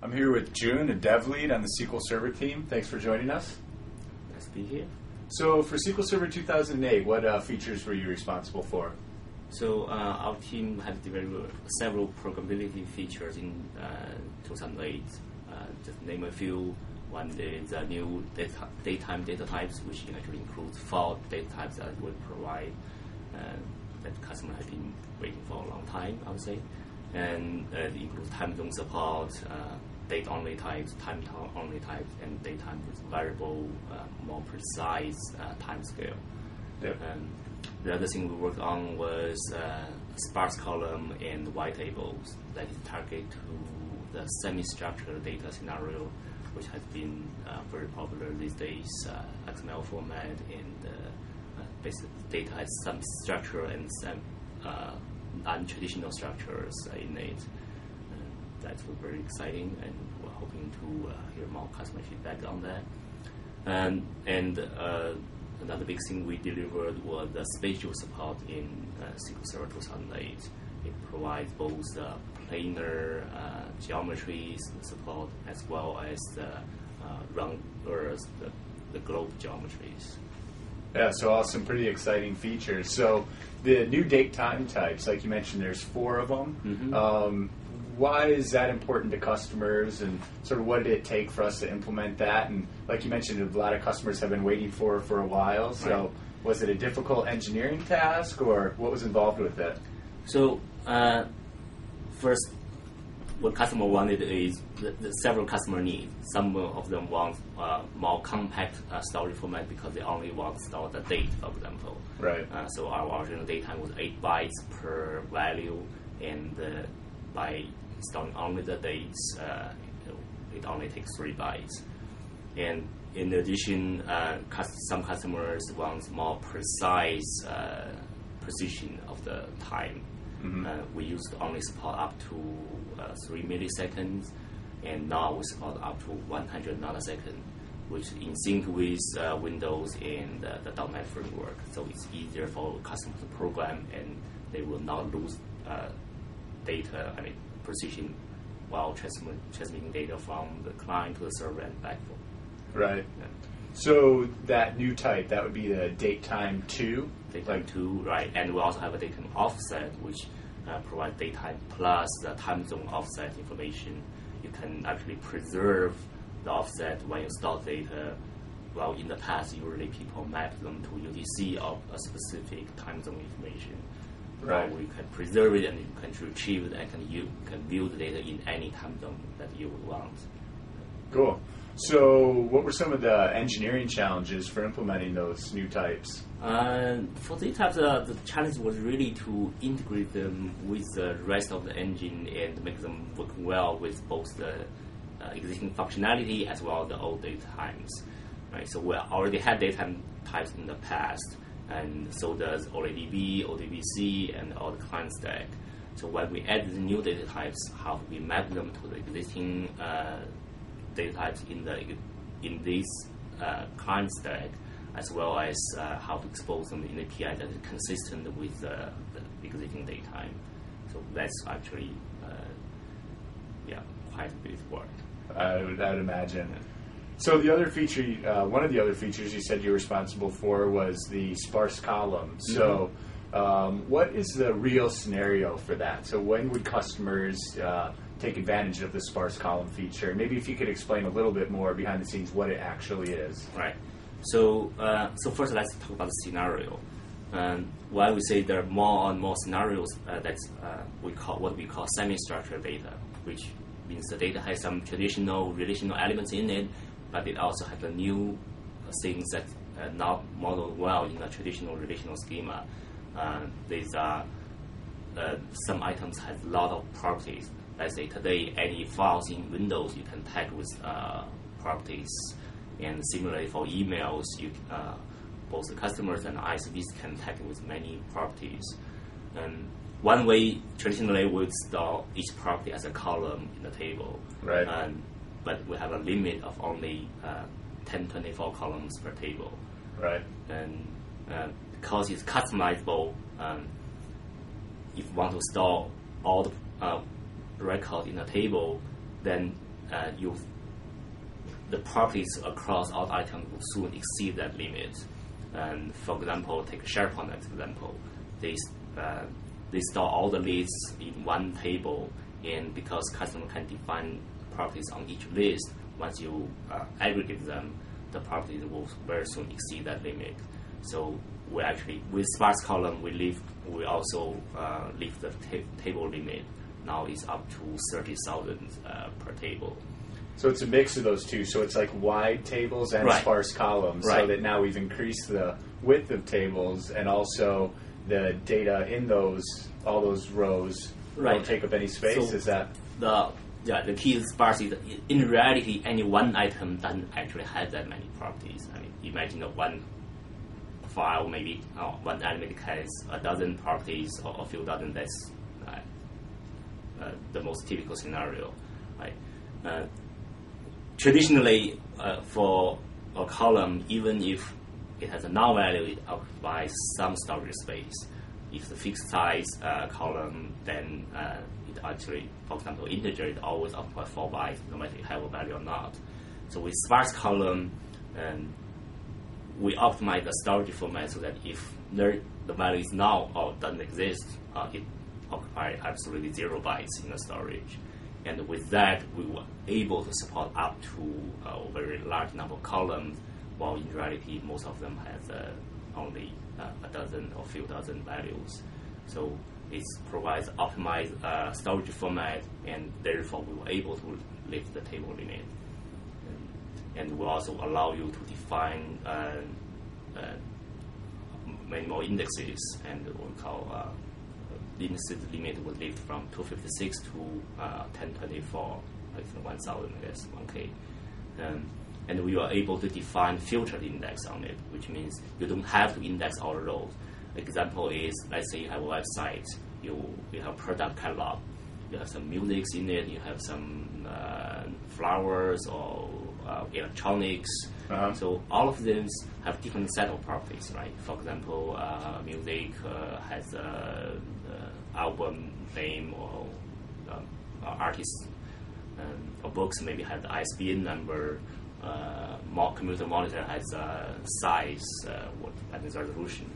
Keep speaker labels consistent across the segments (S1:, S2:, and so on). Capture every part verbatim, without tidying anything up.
S1: I'm here with Jun, a dev lead on the S Q L Server team. Thanks for joining us.
S2: Nice to be here.
S1: So for S Q L Server two thousand eight, what uh, features were you responsible for?
S2: So uh, our team has developed several programmability features in uh, two thousand eight. Uh, just name a few. One is the new data, daytime data types, which actually includes four data types that we provide uh, that customer has been waiting for a long time, I would say. And uh, it includes time zone support, uh, date-only types, time-only types, and daytime with variable, uh, more precise uh, time scale.
S1: Yep.
S2: Um, the other thing we worked on was uh, sparse column and white tables that is targeted to the semi-structured data scenario, which has been uh, very popular these days. Uh, X M L format and uh, uh, basic data has some structure and some uh, non-traditional structures in it. Uh, that's very exciting, and we're hoping to uh, hear more customer feedback on that. Um, and uh, another big thing we delivered was the spatial support in uh, S Q L Server two thousand eight. It provides both uh, planar uh, geometries support as well as the uh, round or the, the globe geometries.
S1: Yeah, so all some pretty exciting features. So the new date time types, like you mentioned, there's four of them.
S2: Mm-hmm.
S1: Um, why is that important to customers, and sort of what did it take for us to implement that? And like you mentioned, a lot of customers have been waiting for for a while. So
S2: right.
S1: Was it a difficult engineering task, or what was involved with it?
S2: So uh, first, what customer wanted is the, the several customer needs. Some of them want uh, more compact uh, storage format because they only want to store the date, for example.
S1: Right.
S2: Uh, so our original datetime was eight bytes per value, and uh, by storing only the dates, uh, it only takes three bytes. And in addition, uh, some customers want more precise uh, precision of the time.
S1: Mm-hmm.
S2: Uh, we used to only support up to uh, three milliseconds, and now we support up to one hundred nanoseconds, which is in sync with uh, Windows and uh, the .NET framework. So it's easier for customers to program, and they will not lose uh, data, I mean precision, while transmit, transmitting data from the client to the server and back.
S1: Right.
S2: Yeah.
S1: So that new type, that would be the date time two?
S2: Daytime two, right, and we also have a daytime offset, which uh, provides daytime plus the time zone offset information. You can actually preserve the offset when you store data. Well, in the past, usually people map them to U T C of a specific time zone information.
S1: Right.
S2: Now we can preserve it, and you can retrieve it, and can you can view the data in any time zone that you would want.
S1: Cool. So what were some of the engineering challenges for implementing those new types?
S2: Uh, for these types, uh, the challenge was really to integrate them with the rest of the engine and make them work well with both the uh, existing functionality as well as the old data times. Right? So we already had data types in the past, and so does OLEDB, O D B C, and all the client stack. So when we add the new data types, how do we map them to the existing uh, data types in the in this uh, client stack, as well as uh, how to expose them in A P I that is consistent with uh, the existing datetime. So that's actually, uh, yeah, quite a bit of work.
S1: I would, I would imagine. So the other feature, uh, one of the other features you said you're responsible for was the sparse column. Mm-hmm. So um, what is the real scenario for that? So when would customers uh, take advantage of the sparse column feature? Maybe if you could explain a little bit more behind the scenes what it actually is.
S2: Right. So, uh, so first let's talk about the scenario. Um, why we say there are more and more scenarios uh, that uh, we call what we call semi-structured data, which means the data has some traditional relational elements in it, but it also has the new uh, things that are not modeled well in a traditional relational schema. Uh, these are uh, some items have a lot of properties. Let's say today, any files in Windows you can tag with uh, properties. And similarly for emails, you, uh, both the customers and I S Vs can tag with many properties. And one way, traditionally, we would store each property as a column in the table.
S1: Right.
S2: Um, but we have a limit of only uh, ten, twenty-four columns per table.
S1: Right.
S2: And uh, because it's customizable, um, if you want to store all the uh, records in a table, then uh, you the properties across all items will soon exceed that limit. And for example, take SharePoint as example. They uh, they store all the lists in one table, and because customer can define properties on each list, once you uh, aggregate them, the properties will very soon exceed that limit. So we actually, with sparse column, we leave, we also uh, leave the ta table limit. Now it's up to thirty thousand uh, per table.
S1: So it's a mix of those two. So it's like wide tables and
S2: Right.
S1: sparse columns.
S2: Right.
S1: So that now we've increased the width of tables, and also the data in those, all those rows
S2: Right.
S1: don't take up any space.
S2: So
S1: Is that?
S2: the yeah the key is sparse is in reality any one item doesn't actually have that many properties. I mean, imagine a one file, maybe uh, one element has a dozen properties or a few dozen. That's uh, uh, the most typical scenario, right? Uh, traditionally, uh, for a column, even if it has a null value, it occupies some storage space. If the fixed size uh, column, then uh, it actually, for example, integer, it always occupies four bytes, no matter if it have a value or not. So with sparse column, um, we optimize the storage format so that if there, the value is null or doesn't exist, uh, it occupies absolutely zero bytes in the storage. And with that, we were able to support up to a very large number of columns, while in reality, most of them have uh, only uh, a dozen or few dozen values. So it provides optimized uh, storage format, and therefore we were able to lift the table limit. And, and will also allow you to define uh, uh, many more indexes, and what we call uh, index limit would lift from two fifty-six to uh, ten twenty-four, like one thousand, I guess, one K. Um, and we are able to define filtered index on it, which means you don't have to index all the rows. Example is, let's say you have a website, you, you have product catalog, you have some music in it, you have some uh, flowers or uh, electronics.
S1: Uh-huh.
S2: So all of them have different set of properties, right? For example, uh, music uh, has a, a album name or um, artist, um, or books maybe have the I S B N number. Uh, mo computer monitor has a size uh, what, and its resolution.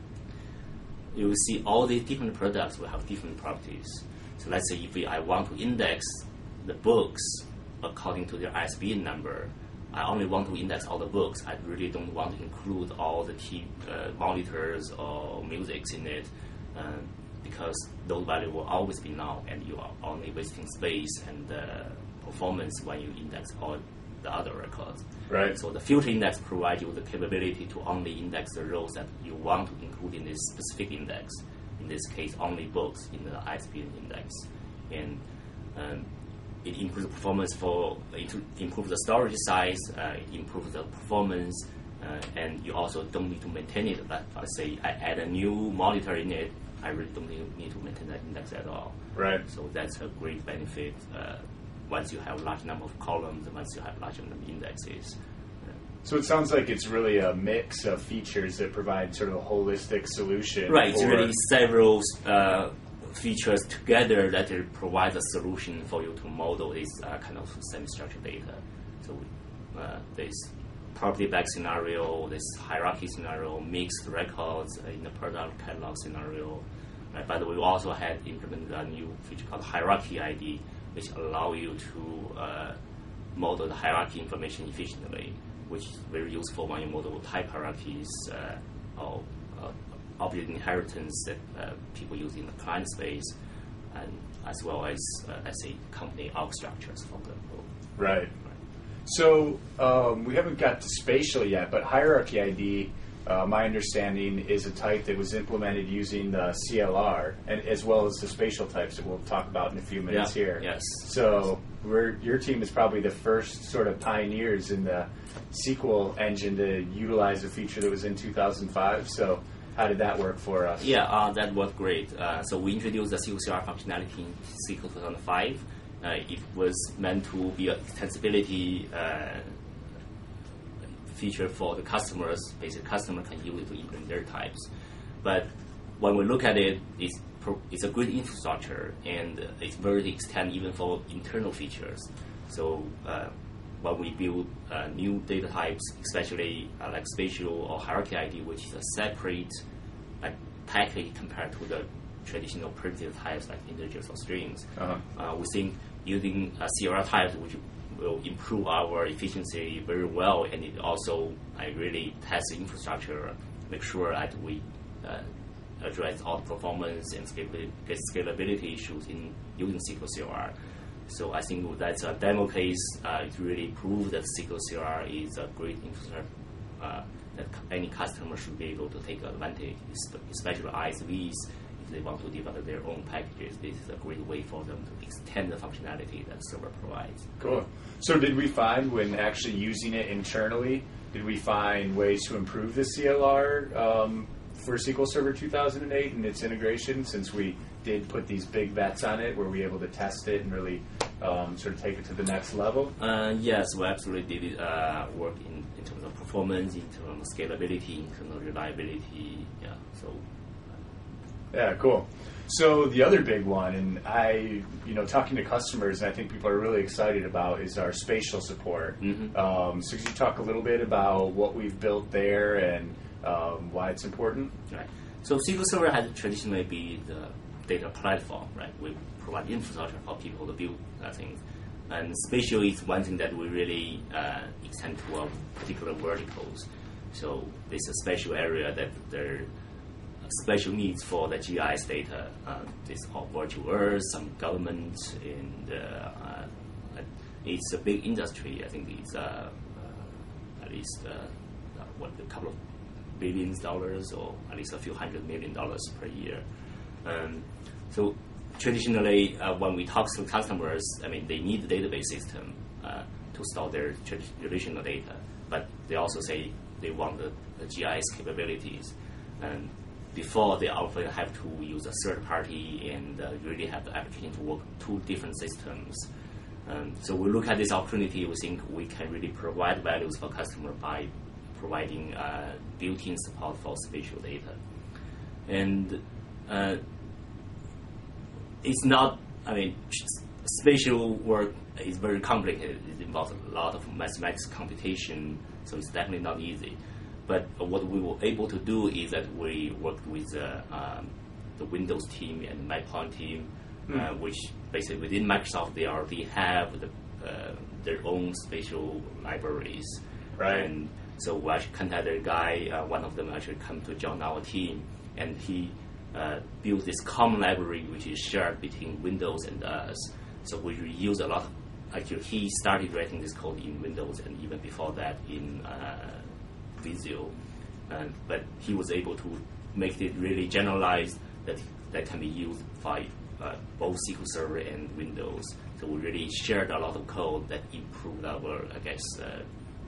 S2: You will see all these different products will have different properties. So let's say if we, I want to index the books according to their I S B N number, I only want to index all the books. I really don't want to include all the t uh, monitors or musics in it, uh, because those values will always be null, and you are only wasting space and uh, performance when you index all the other records.
S1: Right.
S2: So the filter index provides you the capability to only index the rows that you want to include in this specific index. In this case, only books in the I S B N index. And um, it improves the performance for, it improves the storage size, uh, it improves the performance, uh, and you also don't need to maintain it. Like, let's say I add a new monitor in it, I really don't need to maintain that index at all.
S1: Right.
S2: So that's a great benefit uh, once you have a large number of columns, once you have a large number of indexes.
S1: So it sounds like it's really a mix of features that provide sort of a holistic solution.
S2: Right, it's
S1: for-
S2: really several uh, features together that will provide a solution for you to model this uh, kind of semi-structured data. So uh, this property-backed scenario, this hierarchy scenario, mixed records in the product catalog scenario. Right? By the way, we also had implemented a new feature called Hierarchy I D, which allow you to uh, model the hierarchy information efficiently, which is very useful when you model type hierarchies uh, or uh, object inheritance that uh, people use in the client space, and as well as, uh, let's say, company org structures, for example.
S1: Right. So um, we haven't got to spatial yet, but hierarchy I D, uh, my understanding, is a type that was implemented using the C L R, and as well as the spatial types that we'll talk about in a few minutes
S2: Yeah,
S1: here.
S2: yes.
S1: So we're, your team is probably the first sort of pioneers in the S Q L engine to utilize a feature that was in two thousand five. So how did that work for us?
S2: Yeah, uh, that worked great. Uh, so we introduced the S Q L C R functionality in S Q L two thousand five. Uh, it was meant to be an extensibility uh, feature for the customers. Basically, customer can use it to implement their types. But when we look at it, it's, pro it's a good infrastructure, and it's very extend even for internal features. So uh, when we build uh, new data types, especially uh, like spatial or hierarchy I D, which is a separate like package compared to the traditional primitive types like integers or strings,
S1: uh-huh.
S2: uh, we think using uh, C L R types, which will improve our efficiency very well, and it also I uh, really test the infrastructure, make sure that we uh, address all the performance and scalability, scalability issues in using S Q L C L R. So I think that's a demo case. Uh, it really proves that S Q L C L R is a great infrastructure uh, that any customer should be able to take advantage, especially I S Vs. If they want to develop their own packages, this is a great way for them to extend the functionality that server provides.
S1: Cool. So did we find when actually using it internally, did we find ways to improve the C L R um, for S Q L Server two thousand eight and its integration, since we did put these big bets on it? Were we able to test it and really um, sort of take it to the next level?
S2: Uh, yes, we absolutely did uh, work in, in terms of performance, in terms of scalability, in terms of reliability. Yeah, so.
S1: Yeah, cool. So the other big one, and I, you know, talking to customers, and I think people are really excited about, is our spatial support.
S2: Mm-hmm.
S1: Um, so could you talk a little bit about what we've built there and um, why it's important?
S2: Right. So S Q L Server has traditionally been the data platform, right? We provide infrastructure for people to build uh, things. And spatial is one thing that we really uh, extend to our particular verticals. So there's a special area that there special needs for the G I S data. Uh, it's all virtual Earth, some government, and uh, uh, it's a big industry. I think it's uh, uh, at least uh, uh, what a couple of billions dollars, or at least a few hundred million dollars per year. Um, so traditionally, uh, when we talk to customers, I mean, they need a database system uh, to store their traditional data, but they also say they want the, the G I S capabilities. And before, they often have to use a third party and uh, really have the application to work two different systems. Um, so we look at this opportunity, we think we can really provide values for customer by providing uh, built-in support for spatial data. And uh, it's not, I mean, spatial work is very complicated. It involves a lot of mathematics computation, so it's definitely not easy. But what we were able to do is that we worked with uh, um, the Windows team and MacPoint team, mm. uh, which basically within Microsoft, they already have the, uh, their own spatial libraries.
S1: Right.
S2: And so we actually contacted a guy, uh, one of them actually come to join our team, and he uh, built this common library which is shared between Windows and us. So we use a lot of, actually he started writing this code in Windows, and even before that in uh, Visio, uh, but he was able to make it really generalized that that can be used by uh, both S Q L Server and Windows. So we really shared a lot of code that improved our, I guess, uh,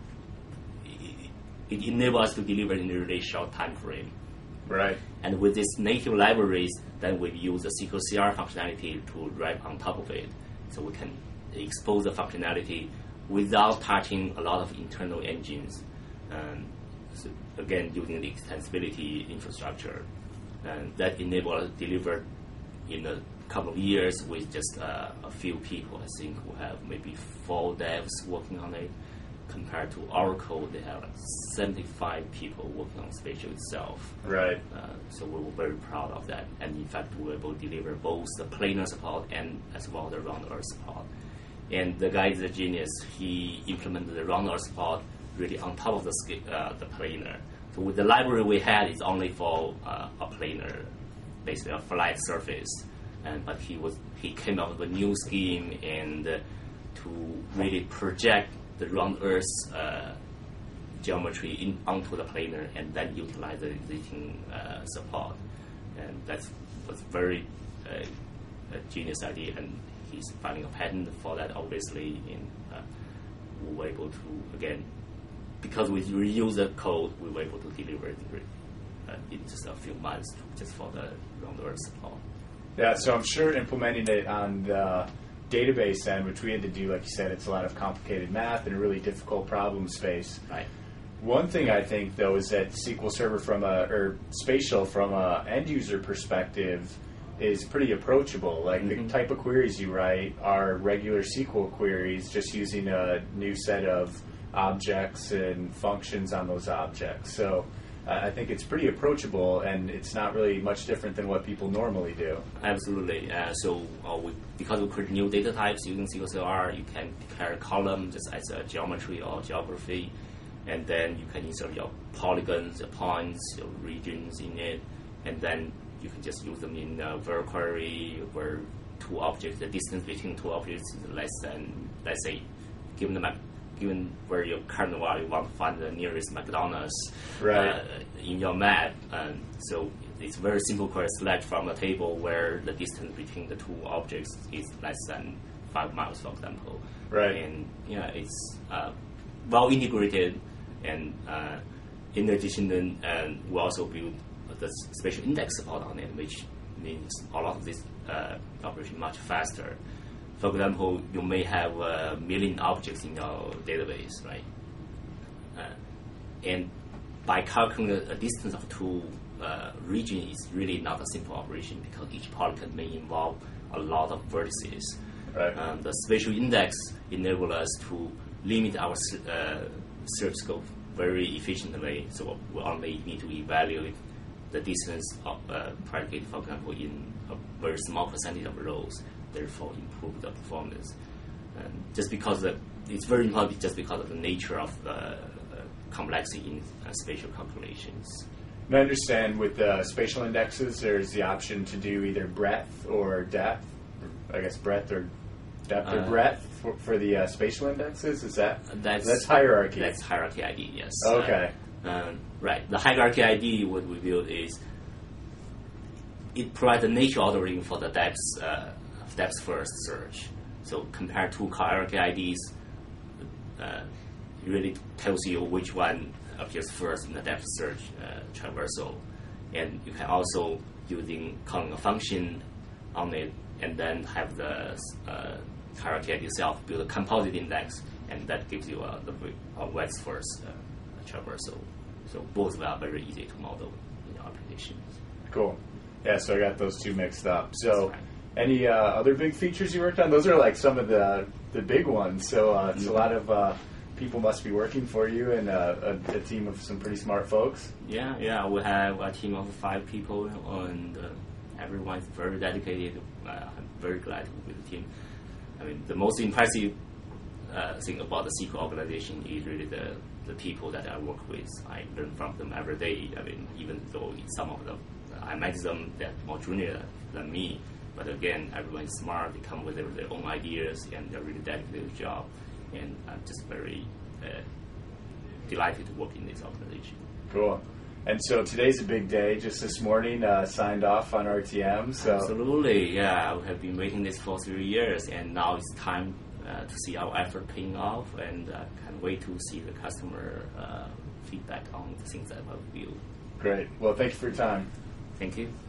S2: it, it enabled us to deliver in a really short time frame.
S1: Right.
S2: And with these native libraries, then we use the S Q L C R functionality to write on top of it, so we can expose the functionality without touching a lot of internal engines. Um, so again, using the extensibility infrastructure, and that enabled us to deliver in a couple of years with just uh, a few people. I think who have maybe four devs working on it. Compared to Oracle, they have like seventy-five people working on spatial itself.
S1: Right.
S2: Uh, so we were very proud of that, and in fact, we were able to deliver both the planar support and as well the round earth support. And the guy is a genius. He implemented the round earth support really on top of the uh, the planar. So with the library we had, it's only for uh, a planar, basically a flat surface. And but he was he came up with a new scheme and uh, to really project the round earth uh, geometry in, onto the planar and then utilize the existing uh, support. And that was very uh, a genius idea, and he's filing a patent for that, obviously. And uh, we were able to, again, because we reuse the code, we were able to deliver it uh, in just a few months just for the round earth support.
S1: Yeah, so I'm sure implementing it on the database end, which we had to do, like you said, it's a lot of complicated math and a really difficult problem space.
S2: Right.
S1: One thing I think, though, is that S Q L Server from a, or spatial from a end user perspective, is pretty approachable. Like
S2: Mm-hmm.
S1: the type of queries you write are regular S Q L queries, just using a new set of objects and functions on those objects. So uh, I think it's pretty approachable, and it's not really much different than what people normally do.
S2: Absolutely. Uh, so uh, we, because we create new data types using S Q L C R, you can declare a column just as a geometry or geography, and then you can insert your polygons, your points, your regions in it, and then you can just use them in a var query where two objects, the distance between two objects is less than, let's say, given the Mac, given where your current value, you want to find the nearest McDonald's
S1: Right.
S2: uh, in your map. And so it's very simple query. Select from a table where the distance between the two objects is less than five miles, for example.
S1: Right.
S2: And yeah, it's uh, well integrated. And uh, in addition, then uh, we also build the spatial index support on it, which means a lot of this uh, operation much faster. For example, you may have a million objects in your database, right? Uh, and by calculating a distance of two uh, regions is really not a simple operation because each polygon may involve a lot of vertices.
S1: Right.
S2: Um, the spatial index enables us to limit our uh, search scope very efficiently, so we only need to evaluate the distance of uh, predicate, for example, in a very small percentage of rows, therefore improve the performance. And just because the, it's very important just because of the nature of the uh, complexity in uh, spatial calculations.
S1: And I understand with the spatial indexes, there's the option to do either breadth or depth. I guess breadth or depth or
S2: Uh,
S1: breadth for, for the uh, spatial indexes. Is that
S2: That's,
S1: that's hierarchy?
S2: That's hierarchy I D, yes.
S1: Okay.
S2: Uh, um, right. The hierarchy I D, what we build is it provides the nature ordering for the depth, uh, depth first search. So compared to hierarchy I Ds, uh, it really tells you which one appears first in the depth search uh, traversal. And you can also, using calling a function on it, and then have the uh, hierarchy I D itself build a composite index, and that gives you uh, the uh, width first uh, traversal. So both are very easy to model in your applications.
S1: Cool. Yeah, so I got those two mixed up. So,
S2: That's right.
S1: any uh, other big features you worked on? Those are like some of the the big ones. So uh, it's
S2: Mhm.
S1: a lot of uh, people must be working for you, and uh, a, a team of some pretty smart folks.
S2: Yeah, yeah, we have a team of five people, and uh, everyone's very dedicated. Uh, I'm very glad to be with the team. I mean, the most impressive uh, thing about the S Q L organization is really the, the people that I work with. I learn from them every day. I mean, even though some of them, I met them, they're more junior than me. But again, everyone's smart. They come with their, their own ideas, and they're really dedicated to the job. And I'm just very uh, delighted to work in this organization.
S1: Cool. And so today's a big day. Just this morning, uh, signed off on R T M. So
S2: Absolutely, yeah. We have been waiting this for three years, and now it's time uh, to see our effort paying off, and uh, can't wait to see the customer uh, feedback on the things that we build.
S1: great. Well, thank you for your time.
S2: Thank you.